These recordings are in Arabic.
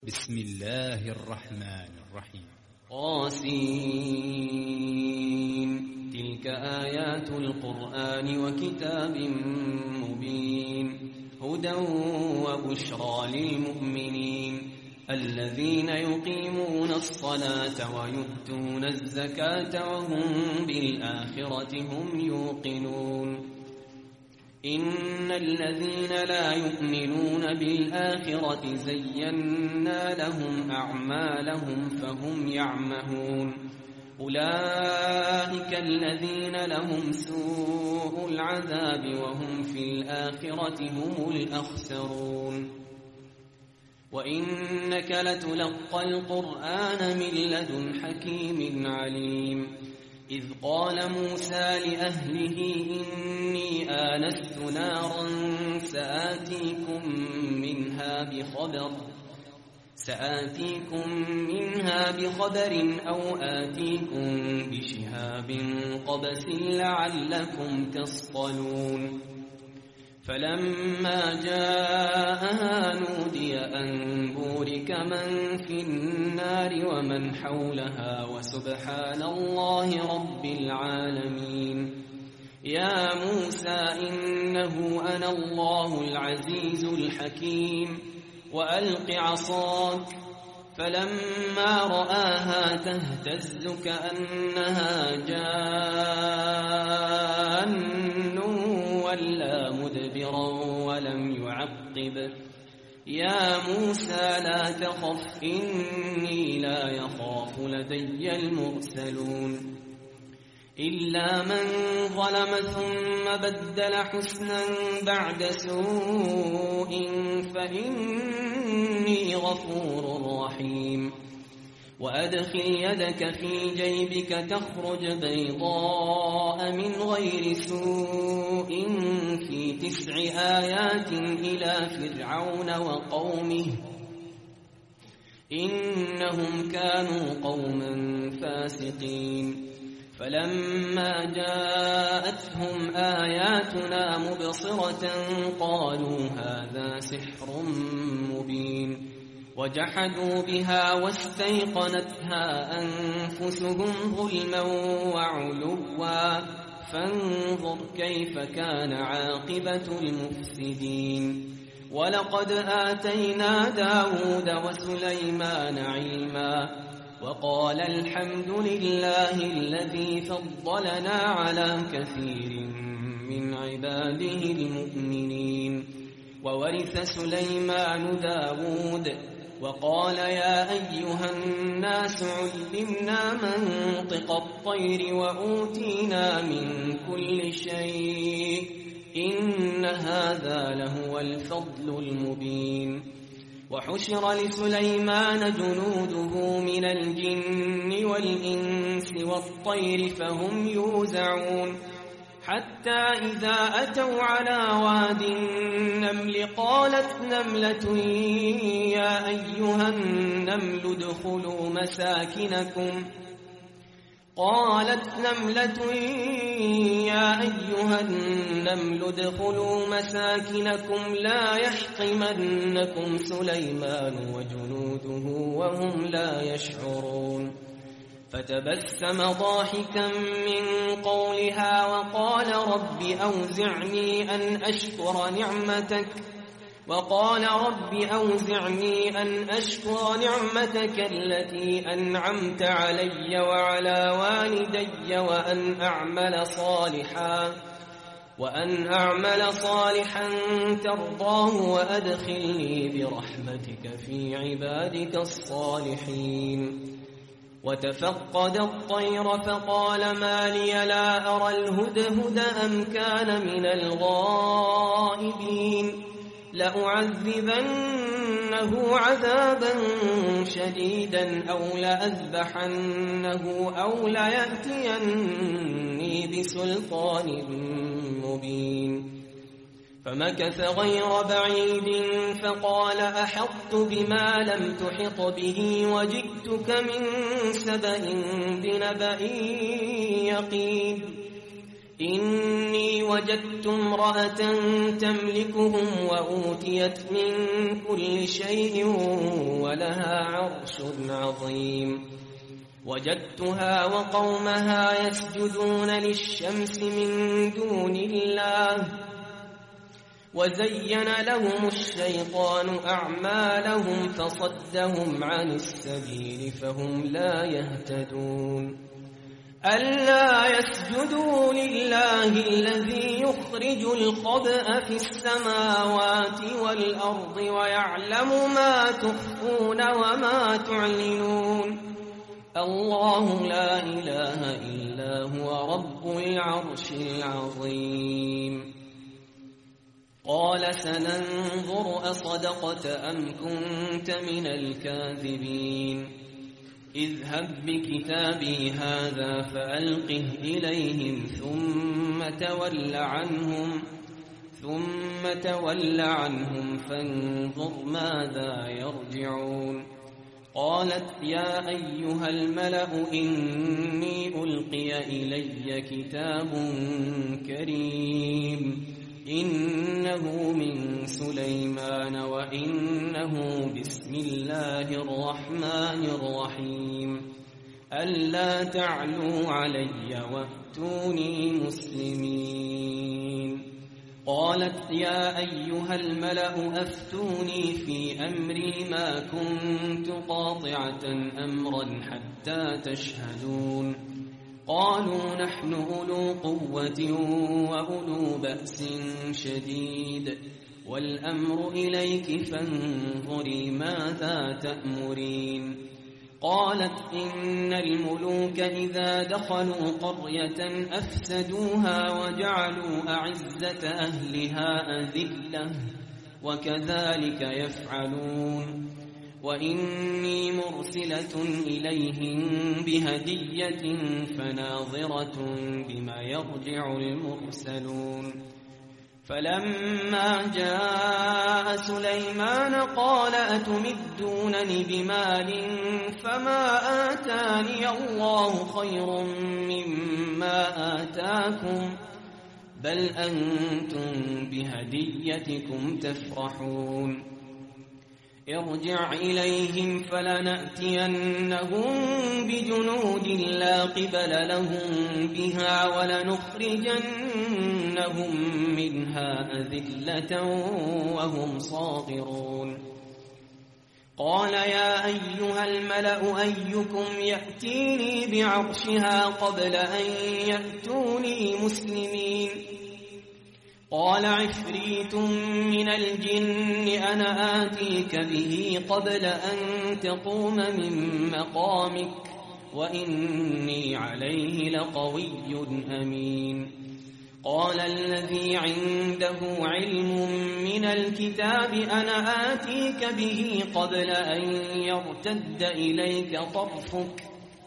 بسم الله الرحمن الرحيم. قاسين. تلك آيات القرآن وكتاب مبين هدى وبشرى للمؤمنين الذين يقيمون الصلاة ويؤتون الزكاة وهم بالآخرة هم يوقنون. إن الذين لا يؤمنون بالآخرة زينا لهم أعمالهم فهم يعمهون. أولئك الذين لهم سوء العذاب وهم في الآخرة هم الأخسرون. وإنك لتلقى القرآن من لدن حكيم عليم. إذ قال موسى لأهله إني آنست نارا سآتيكم منها بخبر أو آتيكم بشهاب قبس لعلكم تصطلون. فلما جاءها نودي أن بورك من في النار ومن حولها وسبحان الله رب العالمين. يا موسى إنه أنا الله العزيز الحكيم وألق عصاك. فلما رآها تهتز كأنها جان ولا مدبرا ولم يعقب. يا موسى لا تخف إني لا يخاف لدي المرسلون. إلا من ظلم ثم بدل حسنا بعد سوء فإني غفور رحيم. وأدخل يدك في جيبك تخرج بيضاء من غير سوء في 9 آيات إلى فرعون وقومه إنهم كانوا قوما فاسقين. فلما جاءتهم آياتنا مبصرة قالوا هذا سحر مبين. وجحدوا بها واستيقنتها أنفسهم ظلما وعلوا فانظر كيف كان عاقبة المفسدين. ولقد آتينا داود وسليمان علما وقال الحمد لله الذي فضلنا على كثير من عباده المؤمنين. وورث سليمان داود وقال يا أيها الناس علمنا منطق الطير وأوتينا من كل شيء إن هذا لهو الفضل المبين. وحشر لسليمان جنوده من الجن والإنس والطير فهم يوزعون. حتى إذا أتوا على واد النمل قالت نملة يا أيها النمل ادخلوا مساكنكم لا يحطمنكم سليمان وجنوده وهم لا يشعرون. فتبسم ضاحكا من قولها وقال رب أوزعني أن أشكر نعمتك التي أنعمت علي وعلى والدي وأن أعمل صالحا ترضاه وأدخلني برحمتك في عبادك الصالحين. وتفقد الطير فقال ما لي لا أرى الهدهد أم كان من الغائبين. لأعذبنه عذابا شديدا أو لأذبحنه أو ليأتيني بسلطان مبين. فمكث غير بعيد فقال أحطت بما لم تحط به وجئتك من سبأ بنبأ يقين. إني وجدت امرأة تملكهم وأوتيت من كل شيء ولها عرش عظيم وجدتها وقومها يسجدون للشمس من دون الله وزين لهم الشيطان أعمالهم فصدهم عن السبيل فهم لا يهتدون ألا يسجدوا لله الذي يخرج الخبأ في السماوات والأرض ويعلم ما تخفون وما تعلنون الله لا إله إلا هو رب العرش العظيم قال سننظر أصدقت أم كنت من الكاذبين اذهب بكتابي هذا فألقه إليهم ثم تول عنهم فانظر ماذا يرجعون قالت يا أيها الملأ إني ألقي إلي كتاب كريم إنه من سليمان وإنه بسم الله الرحمن الرحيم ألا تعلوا علي وأتوني مسلمين قالت يا أيها الملأ أفتوني في أمري ما كنت قاطعة أمرا حتى تشهدون قالوا نحن أولو قوة وأولو بأس شديد والأمر إليك فانظري ماذا تأمرين قالت إن الملوك إذا دخلوا قرية أفسدوها وجعلوا أعزة أهلها أذلة وكذلك يفعلون وإني مرسلة إليهم بهدية فناظرة بما يرجع المرسلون فلما جاء سليمان قال أتمدونني بمال فما آتاني الله خير مما آتاكم بل أنتم بهديتكم تفرحون ارجع إليهم فلنأتينهم بجنود لا قبل لهم بها ولنخرجنهم منها أذلة وهم صاغرون قال يا أيها الملأ أيكم يأتيني بعرشها قبل أن يأتوني مسلمين قال عفريت من الجن أنا آتيك به قبل أن تقوم من مقامك وإني عليه لقوي أمين قال الذي عنده علم من الكتاب أنا آتيك به قبل أن يرتد إليك طرفك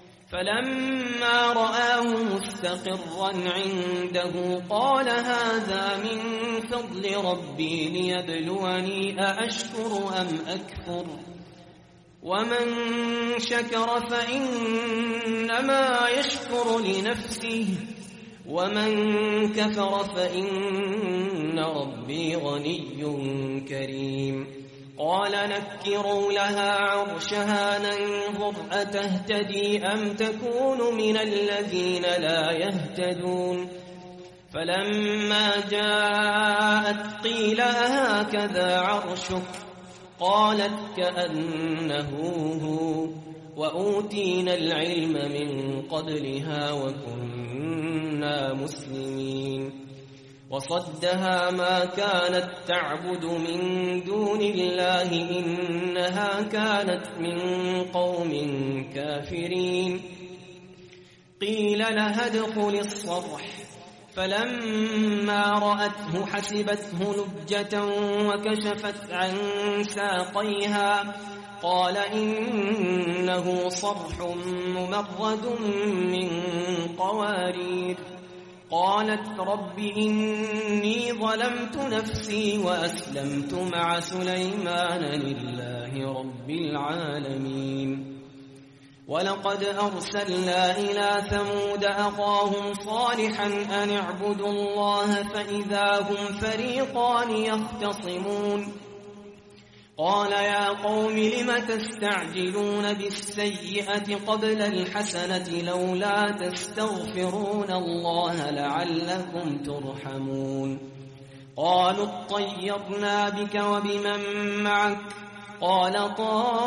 فلما رآه مستقرا عنده قال هذا من فضل ربي ليبلوني أأشكر أم أكفر ومن شكر فإنما يشكر لنفسه ومن كفر فإن ربي غني كريم قال نكروا لها عرشها ننظر أتهتدي أم تكون من الذين لا يهتدون فلما جاءت قيل هكذا عرشك قالت كأنه هو وأوتينا العلم من قبلها وكنا مسلمين وصدها ما كانت تعبد من دون الله إنها كانت من قوم كافرين قيل لها ادخل الصرح فلما رأته حسبته لجة وكشفت عن ساقيها قال إنه صرح ممرد من قوارير قالت رب إني ظلمت نفسي وأسلمت مع سليمان لله رب العالمين ولقد أرسلنا إلى ثمود أخاهم صالحا أن اعبدوا الله فإذا هم فريقان يختصمون قال يا قوم لم تستعجلون بالسيئة قبل الحسنة لولا تستغفرون الله لعلكم ترحمون قالوا اطيرنا بك وبمن معك قال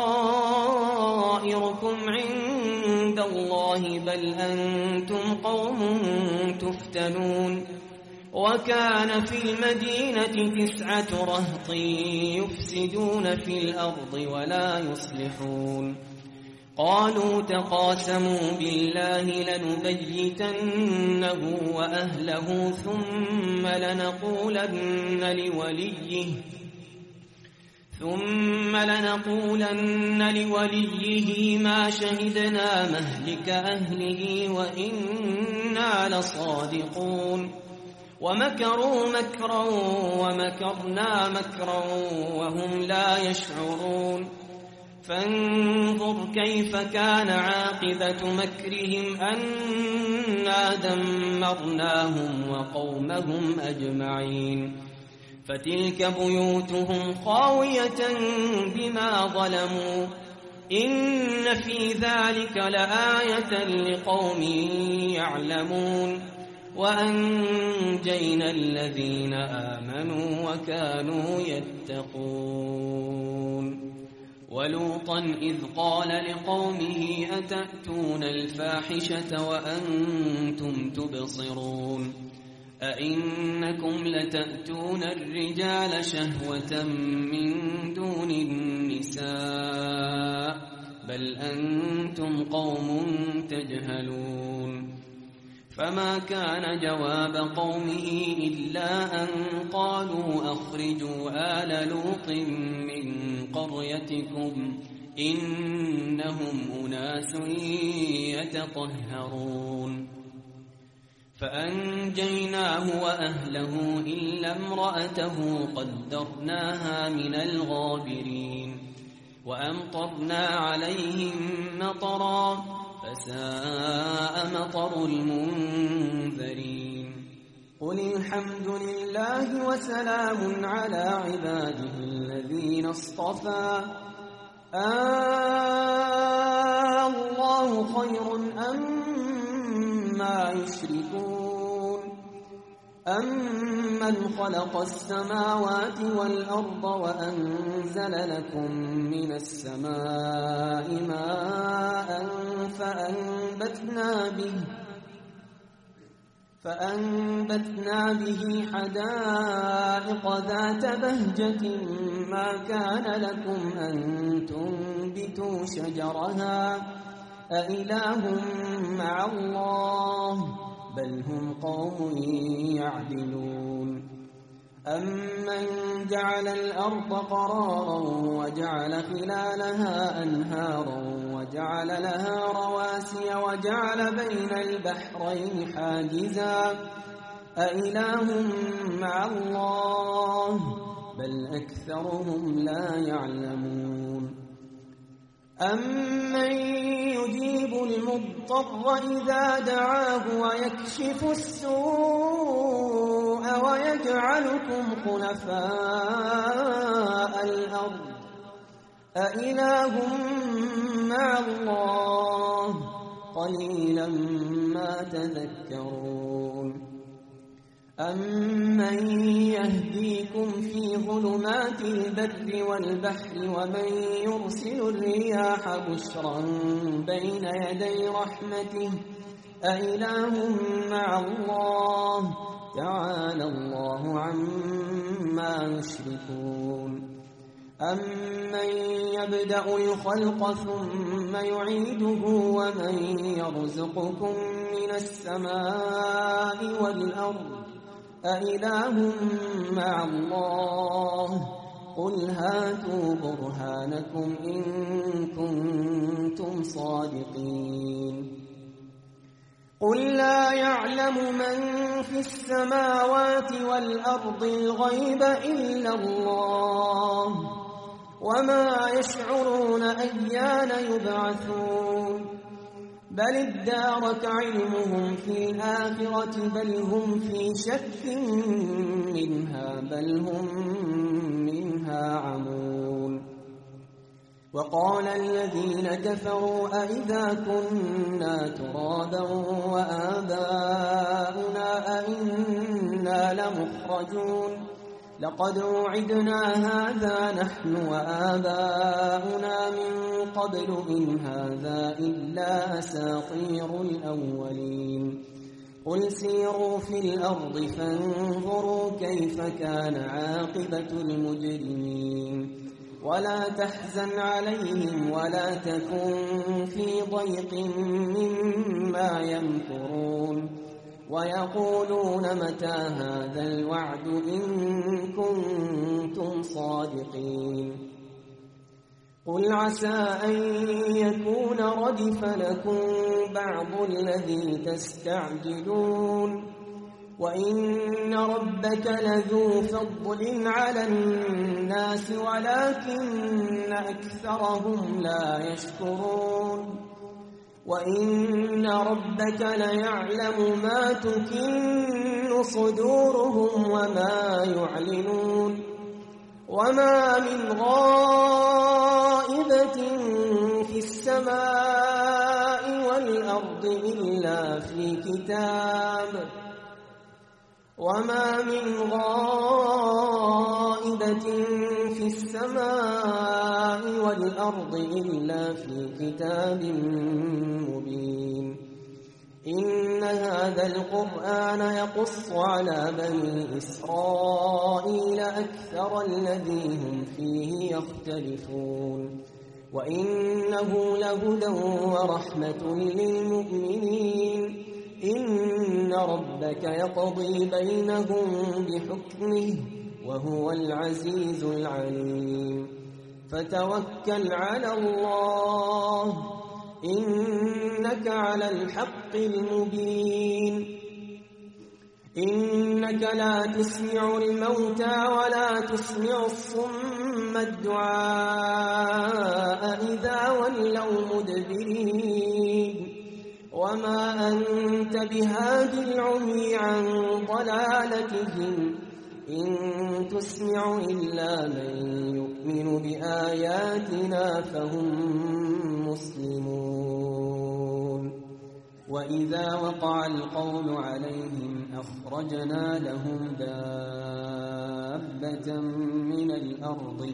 طائركم عند الله بل أنتم قوم تفتنون وكان في المدينة 9 رهط يفسدون في الأرض ولا يصلحون قالوا تقاسموا بالله لنبيتنه وأهله ثم لنقولن لوليه ما شهدنا مهلك أهله وإنا لصادقون ومكروا مكرا ومكرنا مكرا وهم لا يشعرون فانظر كيف كان عاقبة مكرهم أنا دمرناهم وقومهم أجمعين فتلك بيوتهم خاوية بما ظلموا إن في ذلك لآية لقوم يعلمون وأنجينا الذين آمنوا وكانوا يتقون ولوطا إذ قال لقومه أتأتون الفاحشة وأنتم تبصرون أئنكم لتأتون الرجال شهوة من دون النساء بل أنتم قوم تجهلون فما كان جواب قومه إلا أن قالوا أخرجوا آل لوط من قريتكم إنهم أناس يتطهرون فأنجيناه وأهله إلا امرأته قدرناها من الغابرين وأمطرنا عليهم مطرا فساء مطر المنذرين قل الحمد لله وسلام على عباده الذين اصطفى الله خير أمّا يشركون أمن خلق السماوات والأرض وأنزل لكم من السماء ماء فأنبتنا به حدائق ذات بهجة ما كان لكم أن تنبتوا شجرها أإله مع الله بل هم قوم يعدلون أمن جعل الأرض قرارا وجعل خلالها أنهارا وجعل لها رواسي وجعل بين البحرين حاجزا أإله مع الله بل أكثرهم لا يعلمون أمن يجيب المضطر إذا دعاه ويكشف السوء ويجعلكم خلفاء الأرض أإله مع الله قليلا ما تذكرون أمن يهديكم في ظلمات البر والبحر ومن يرسل الرياح بشرا بين يدي رحمته أإله مع الله تعالى الله عما يشركون أمن يبدأ الخلق ثم يعيده ومن يرزقكم من السماء والأرض أإله مع الله قل هاتوا برهانكم إن كنتم صادقين قل لا يعلم من في السماوات والأرض الغيب إلا الله وما يشعرون أيان يبعثون بل ادارك علمهم في الآخرة بل هم في شك منها بل هم منها عمون وقال الذين كفروا أئذا كنا ترابا وآباؤنا أئنا لمخرجون لقد وعدنا هذا نحن وآباؤنا من قبل إن هذا إلا أساطير الأولين قل سيروا في الأرض فانظروا كيف كان عاقبة المجرمين ولا تحزن عليهم ولا تكن في ضيق مما يمكرون ويقولون متى هذا الوعد إن كنتم صادقين قل عسى أن يكون ردف لكم بعض الذي تستعجلون وإن ربك لذو فضل على الناس ولكن أكثرهم لا يشكرون وإن ربك ليعلم ما تكن صدورهم وما يعلنون وما من غائبة في السماء والأرض إلا في كتاب وما من غائبة في السماء والأرض إلا في كتاب مبين إن هذا القرآن يقص على بني إسرائيل أكثر الذي هم فيه يختلفون وإنه لهدى ورحمة للمؤمنين إن ربك يقضي بينهم بحكمه وهو العزيز العليم فتوكل على الله إنك على الحق المبين إنك لا تسمع الموتى ولا تسمع الصم الدعاء إذا ولوا مدبرين وما أنت بهاد العمي عن ضلالتهم إن تسمع إلا من يؤمن بآياتنا فهم مسلمون وإذا وقع القول عليهم أخرجنا لهم دابة من الأرض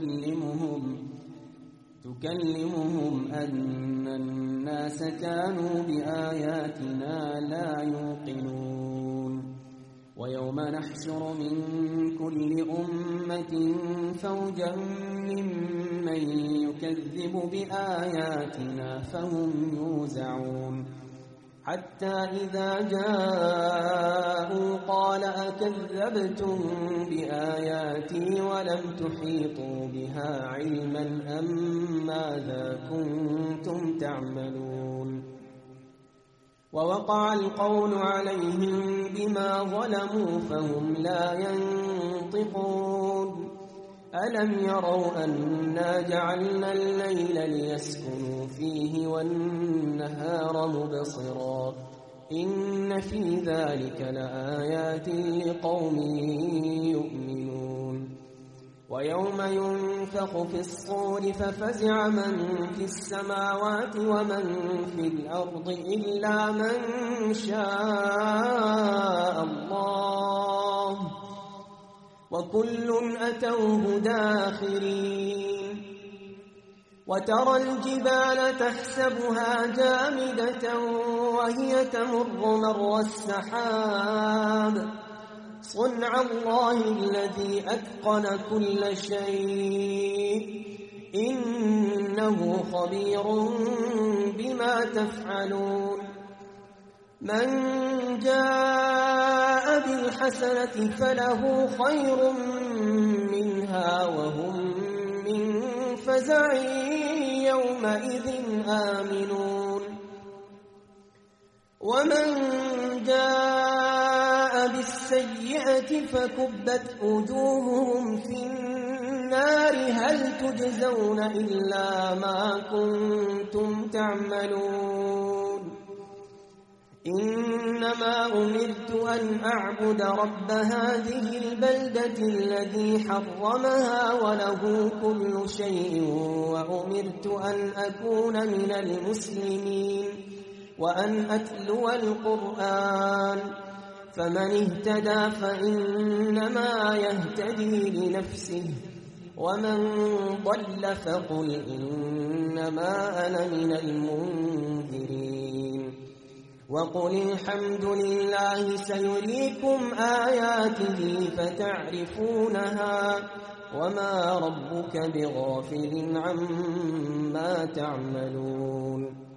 تكلمهم أن الناس كانوا بآياتنا لا يوقنون ويوم نحشر من كل أمة فوجا ممن يكذب بآياتنا فهم يوزعون حتى إذا جاءوا قال أكذبتم بآياتي ولم تحيطوا بها علما أم ماذا كنتم تعملون ووقع القول عليهم بما ظلموا فهم لا ينطقون ألم يروا أنا جعلنا الليل ليسكنوا فيه والنهار مبصرا إن في ذلك لآيات لقوم يؤمنون ويوم ينفخ في الصور ففزع من في السماوات ومن في الأرض إلا من شاء الله وكل أتوه داخرين وترى الجبال تحسبها جامدة وهي تمر مر السحاب صنع الله الذي أتقن كل شيء إنه خبير بما تفعلون من جاء بالحسنة فله خير منها وهم من فزع يومئذ آمنون ومن جاء بالسيئة فكبت وجوههم في النار هل تجزون إلا ما كنتم تعملون إنما أمرت أن أعبد رب هذه البلدة الذي حرمها وله كل شيء وأمرت أن أكون من المسلمين وأن أتلو القرآن فمن اهتدى فإنما يهتدي لنفسه ومن ضل فقل إنما أنا من المنذرين وقل الحمد لله سيريكم آياته فتعرفونها وما ربك بغافل عما تعملون